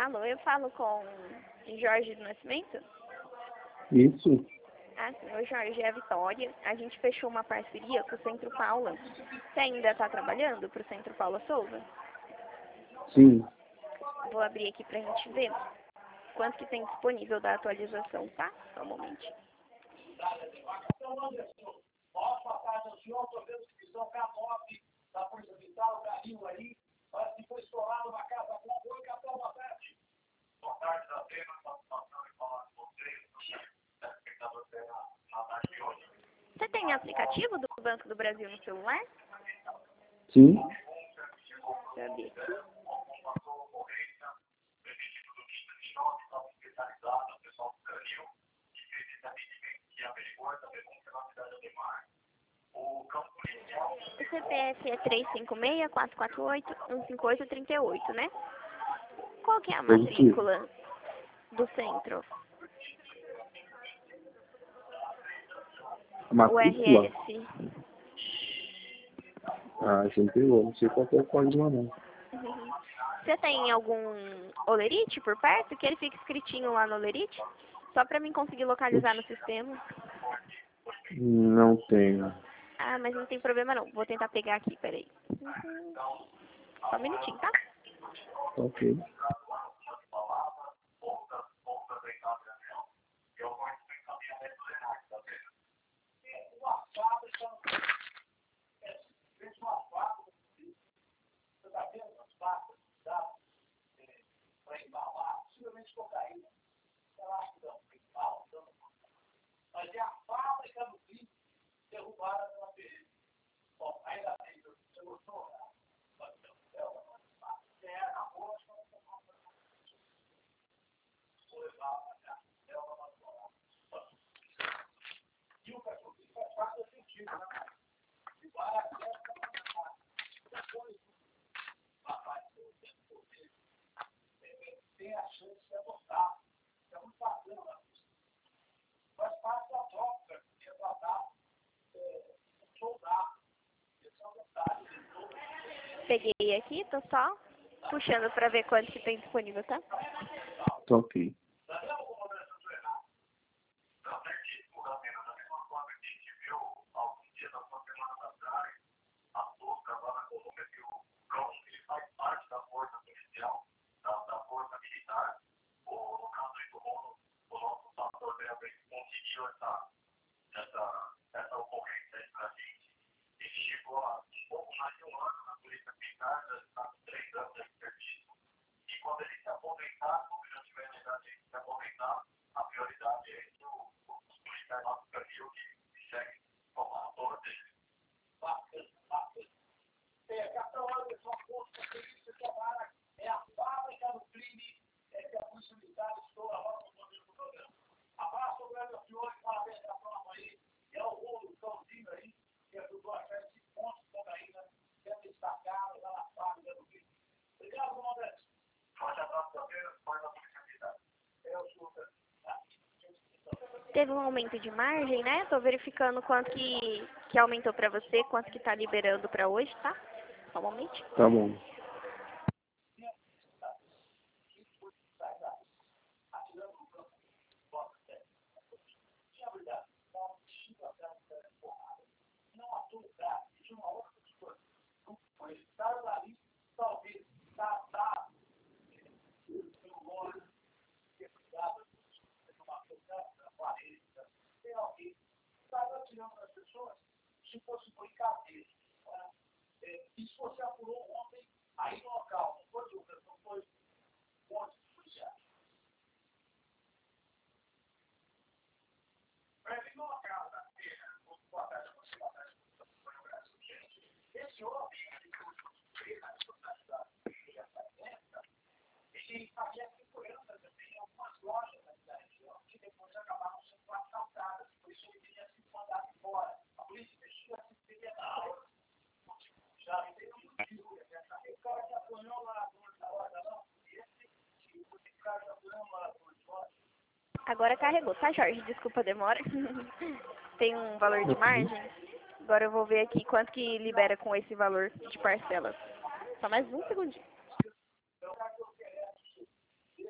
Alô, eu falo com Jorge do Nascimento? Isso? Ah, sim, o Jorge é a Vitória. A gente fechou uma parceria com o Centro Paula. Você ainda está trabalhando para o Centro Paula Souza? Sim. Vou abrir aqui para a gente ver quanto que tem disponível da atualização, tá? Só um momentinho. Você tem aplicativo do Banco do Brasil no celular? Sim. Deixa eu abrir aqui. O CPF é 356-448-15838, né? Qual que é a matrícula do centro? A O matrícula? RS. Ah, você me pegou. Não sei qual que é o código, não. Você tem algum olerite por perto? Que ele fica escritinho lá no olerite? Só pra mim conseguir localizar no sistema. Não tenho. Ah, mas não tem problema não. Vou tentar pegar aqui, peraí. Só um minutinho, tá? Ok. Peguei aqui, tô só puxando pra ver quanto que tem disponível, tá? Tá ok. Teve um aumento de margem, né? Tô verificando quanto que aumentou pra você, quanto que tá liberando pra hoje, tá? Só um momentinho. Tá bom. Agora carregou, tá, Jorge? Desculpa a demora. Tem um valor de margem. Agora eu vou ver aqui quanto que libera com esse valor de parcelas. Só mais um segundinho.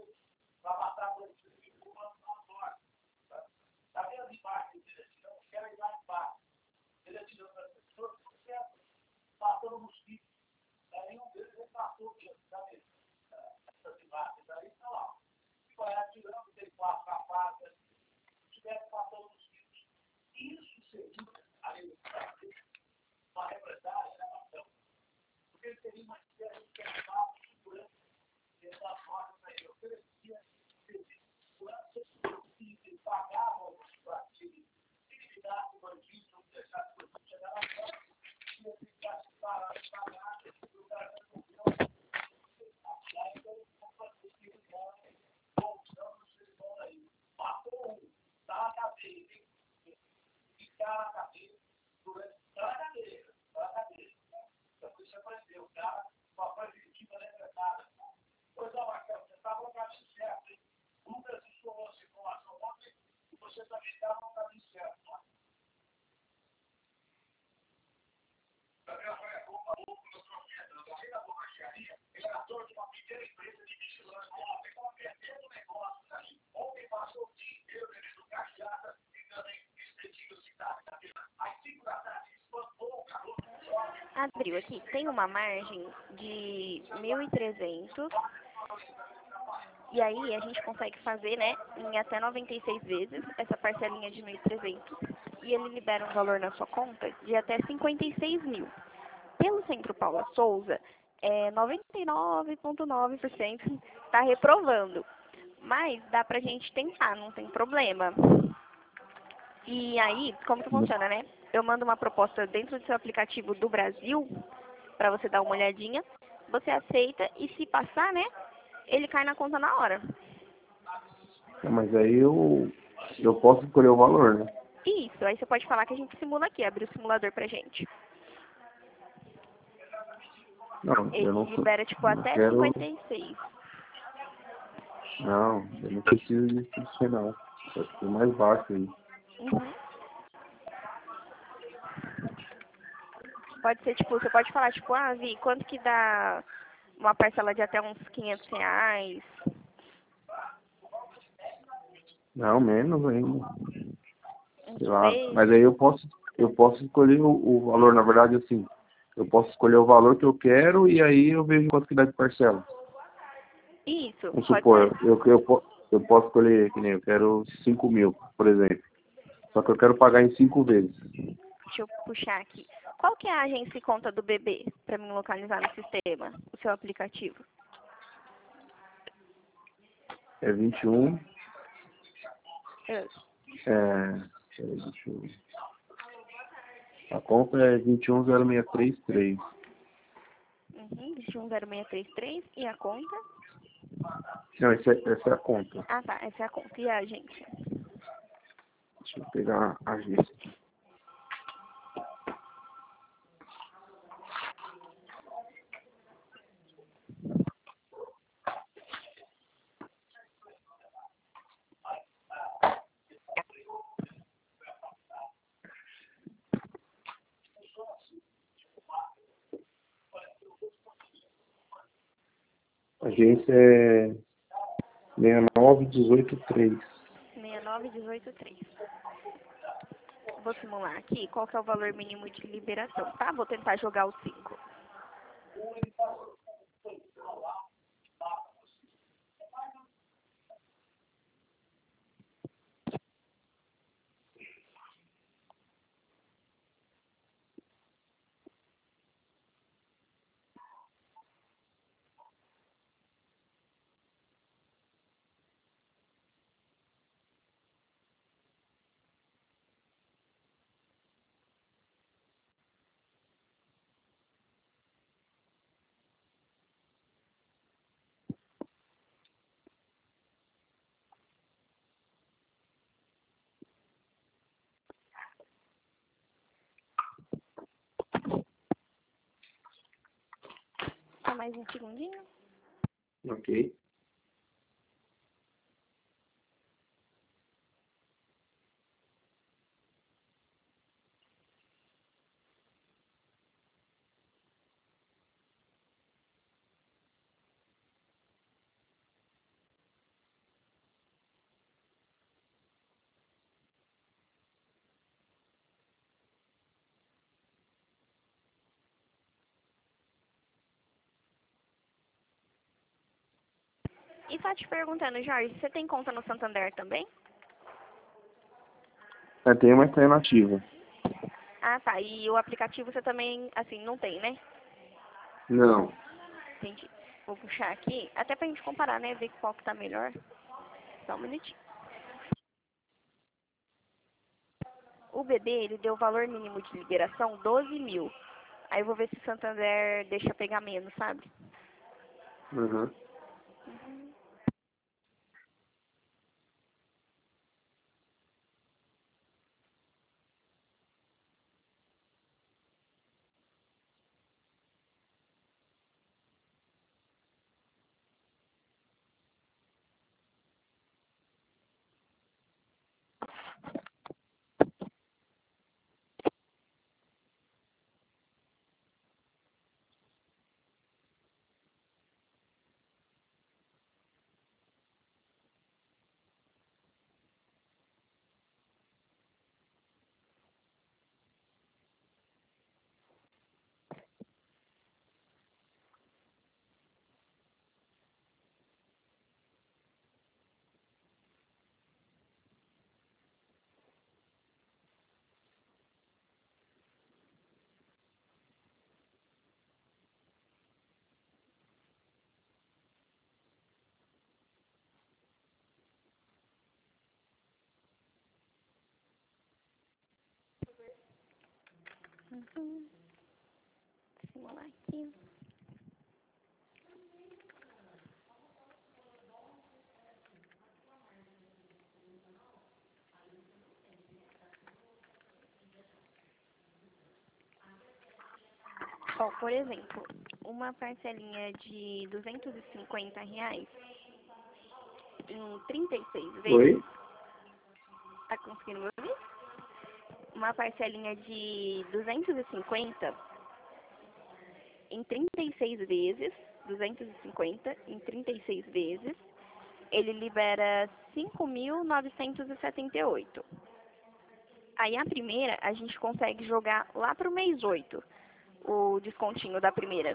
Abriu aqui, tem uma margem de 1.300 e aí a gente consegue fazer, né, em até 96 vezes essa parcelinha de 1.300 e ele libera um valor na sua conta de até 56 mil. Pelo Centro Paula Souza, 99,9% está reprovando, mas dá pra gente tentar, não tem problema. E aí, como que funciona, né? Eu mando uma proposta dentro do seu aplicativo do Brasil, para você dar uma olhadinha. Você aceita e se passar, né? Ele cai na conta na hora. Mas aí eu posso escolher o valor, né? Isso, aí você pode falar que a gente simula aqui, abrir o simulador pra gente. Não, Ele eu não sou. libera, tipo, Não até quero. 56. Não, eu não preciso disso não. Eu fico mais baixo aí. Uhum. Pode ser, tipo, você pode falar, tipo, ah, Vi, quanto que dá uma parcela de até uns R$ 500? Não, menos ainda. Sei Uns lá. vezes. Mas aí eu posso escolher o valor, na verdade, assim. Eu posso escolher o valor que eu quero e aí eu vejo quanto que dá de parcela. Isso, Vamos pode supor, ser. eu posso escolher, que nem eu quero 5 mil, por exemplo. Só que eu quero pagar em 5 vezes. Deixa eu puxar aqui. Qual que é a agência e conta do bebê, para me localizar no sistema, o seu aplicativo? É 21. Eu- Peraí, deixa eu... A conta é 21063. Uhum, 21063. E a conta? Não, essa é a conta. Ah, tá, essa é a conta. E a agência? Deixa eu pegar a agência. A agência é 69183. 69183. Vou simular aqui qual que é o valor mínimo de liberação, tá? Vou tentar jogar o 5. Só mais um segundinho. Ok. E só te perguntando, Jorge, você tem conta no Santander também? Tem uma alternativa. Ah, tá. E o aplicativo você também, assim, não tem, né? Não. Entendi. Vou puxar aqui, até pra gente comparar, né? Ver qual que tá melhor. Só um minutinho. O BB, ele deu o valor mínimo de liberação 12 mil. Aí eu vou ver se o Santander deixa pegar menos, sabe? Uhum. Simular aqui. Ó, por exemplo, uma parcelinha de R$ 250 em 36 vezes. Oi? Tá conseguindo me ouvir? Uma parcelinha de 250 em 36 vezes. 250 em 36 vezes. Ele libera 5.978. Aí a primeira a gente consegue jogar lá pro mês 8, o descontinho da primeira.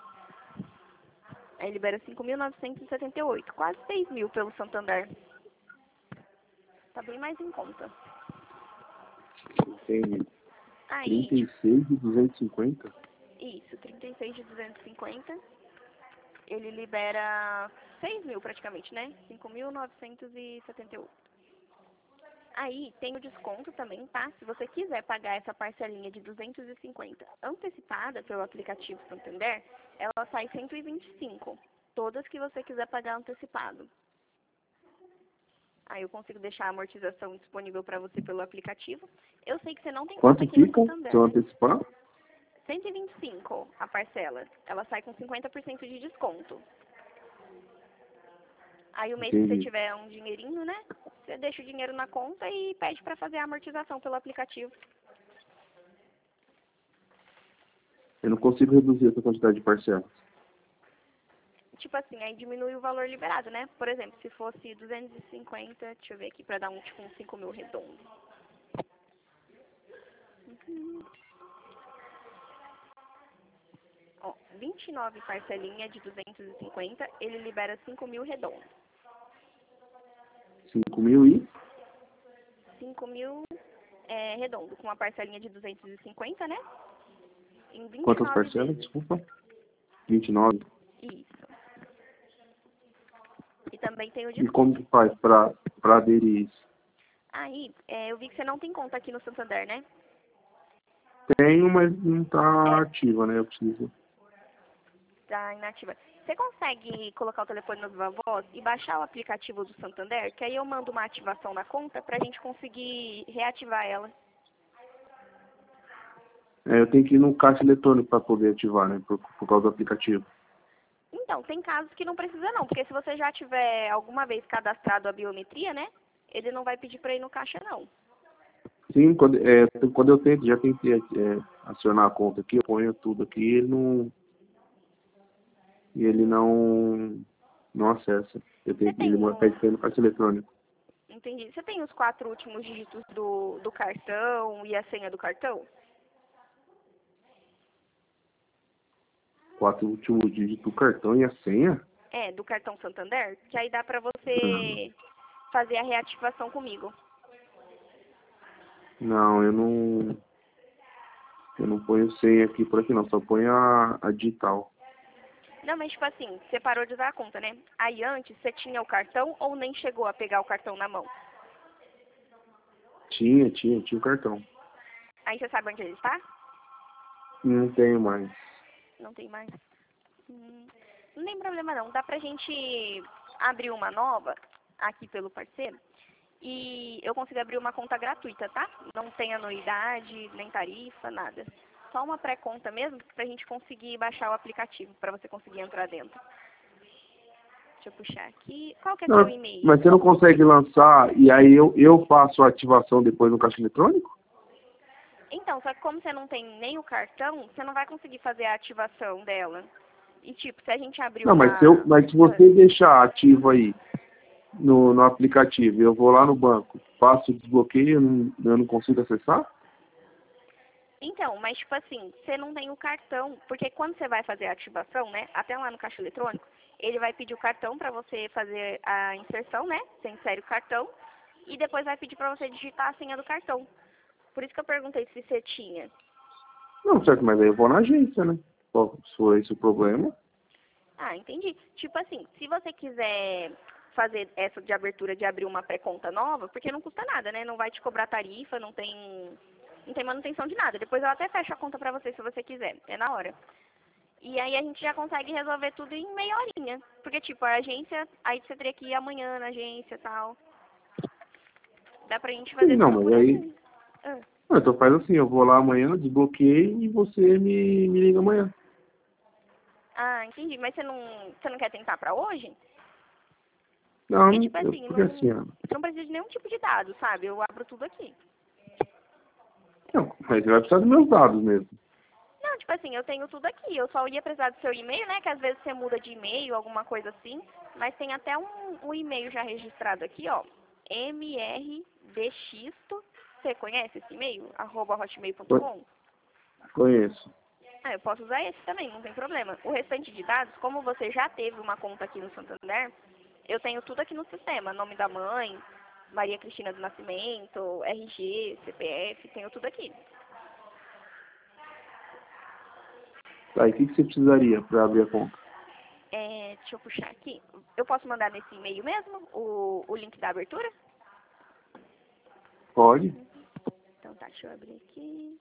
Aí libera 5.978, quase 6 mil pelo Santander. Tá bem mais em conta. Entendi. Aí, 36 de 250? isso, 36 de 250, ele libera 6 mil praticamente, né? 5.978. Aí tem o desconto também, tá? Se você quiser pagar essa parcelinha de 250 antecipada pelo aplicativo Santander, ela sai 125. Todas que você quiser pagar antecipado. Aí eu consigo deixar a amortização disponível para você pelo aplicativo. Eu sei que você não tem conta Quanto aqui no fica Santander, se eu né? antecipar? 125 a parcela. Ela sai com 50% de desconto. Aí o mês que você Entendi. tiver um dinheirinho, né? Você deixa o dinheiro na conta e pede para fazer a amortização pelo aplicativo. Eu não consigo reduzir essa quantidade de parcelas. Tipo assim, aí diminui o valor liberado, né? Por exemplo, se fosse 250, deixa eu ver aqui para dar um tipo 5 mil redondo. Ó, 29 parcelinha de 250, ele libera 5 mil redondo. 5 mil e? 5 mil redondo, com uma parcelinha de 250, né? Em Quantas 29 parcelas? vezes. Desculpa. 29. Isso. E também tem o E como desconto. que faz para aderir isso? Aí, eu vi que você não tem conta aqui no Santander, né? Tenho, mas não tá É, ativa, né? Eu preciso. tá inativa. Você consegue colocar o telefone na Viva Voz e baixar o aplicativo do Santander? Que aí eu mando uma ativação na conta pra gente conseguir reativar ela. Eu tenho que ir no caixa eletrônico para poder ativar, né? Por causa do aplicativo. Então, tem casos que não precisa não, porque se você já tiver alguma vez cadastrado a biometria, né? Ele não vai pedir pra ir no caixa, não. Sim, quando eu tento, já tentei acionar a conta aqui, eu ponho tudo aqui e ele não acessa. Você tem Ele pede para ir no caixa eletrônico. Entendi. Você tem os 4 últimos dígitos do cartão e a senha do cartão? 4 últimos dígitos do cartão e a senha? É, do cartão Santander? Que aí dá pra Não, você fazer a reativação comigo. não, eu não ponho senha aqui por aqui não, só ponho a digital. Não, mas tipo assim, você parou de usar a conta, né? Aí antes você tinha o cartão ou nem chegou a pegar o cartão na mão? Tinha o cartão. Aí você sabe onde ele está? Não tenho mais. Não tem mais. Não tem problema não. Dá pra gente abrir uma nova aqui pelo parceiro. E eu consigo abrir uma conta gratuita, tá? Não tem anuidade, nem tarifa, nada. Só uma pré-conta mesmo pra gente conseguir baixar o aplicativo, pra você conseguir entrar dentro. Deixa eu puxar aqui. Qual que é seu Não, e-mail? mas você não consegue lançar e aí eu faço a ativação depois no caixa eletrônico? Então, só que como você não tem nem o cartão, você não vai conseguir fazer a ativação dela. E tipo, se a gente abrir Não, uma... mas se você deixar ativo aí no aplicativo, eu vou lá no banco, faço o desbloqueio, eu não consigo acessar? Então, mas tipo assim, você não tem o cartão, porque quando você vai fazer a ativação, né, até lá no caixa eletrônico, ele vai pedir o cartão para você fazer a inserção, né, você insere o cartão, e depois vai pedir para você digitar a senha do cartão. Por isso que eu perguntei se você tinha. Não, certo, mas aí eu vou na agência, né? Se for esse o problema. Ah, entendi. Tipo assim, se você quiser fazer essa de abertura de abrir uma pré-conta nova, porque não custa nada, né, não vai te cobrar tarifa, não tem manutenção de nada. Depois eu até fecho a conta pra você se você quiser. É na hora. E aí a gente já consegue resolver tudo em meia horinha. Porque, tipo, a agência, aí você teria que ir amanhã na agência e tal. Dá pra gente Sim, fazer não, tudo mas por aí. assim. Ah, Então faz assim, eu vou lá amanhã, desbloqueio e você me liga amanhã. Ah, entendi. Mas você não quer tentar pra hoje? Porque, Não, tipo assim, porque assim, ó. não precisa de nenhum tipo de dado, sabe? Eu abro tudo aqui. Não, mas você vai precisar dos meus dados mesmo. Não, tipo assim, eu tenho tudo aqui. Eu só ia precisar do seu e-mail, né? Que às vezes você muda de e-mail, alguma coisa assim. Mas tem até um e-mail já registrado aqui, ó. mrdxisto. Você conhece esse e-mail? @hotmail.com? Conheço. Ah, eu posso usar esse também, não tem problema. O restante de dados, como você já teve uma conta aqui no Santander, eu tenho tudo aqui no sistema. Nome da mãe, Maria Cristina do Nascimento, RG, CPF, tenho tudo aqui. Tá, e o que você precisaria para abrir a conta? Deixa eu puxar aqui. Eu posso mandar nesse e-mail mesmo o link da abertura? Pode? Então tá, deixa eu abrir aqui.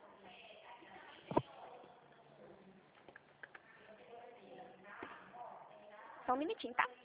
Só um minutinho, tá?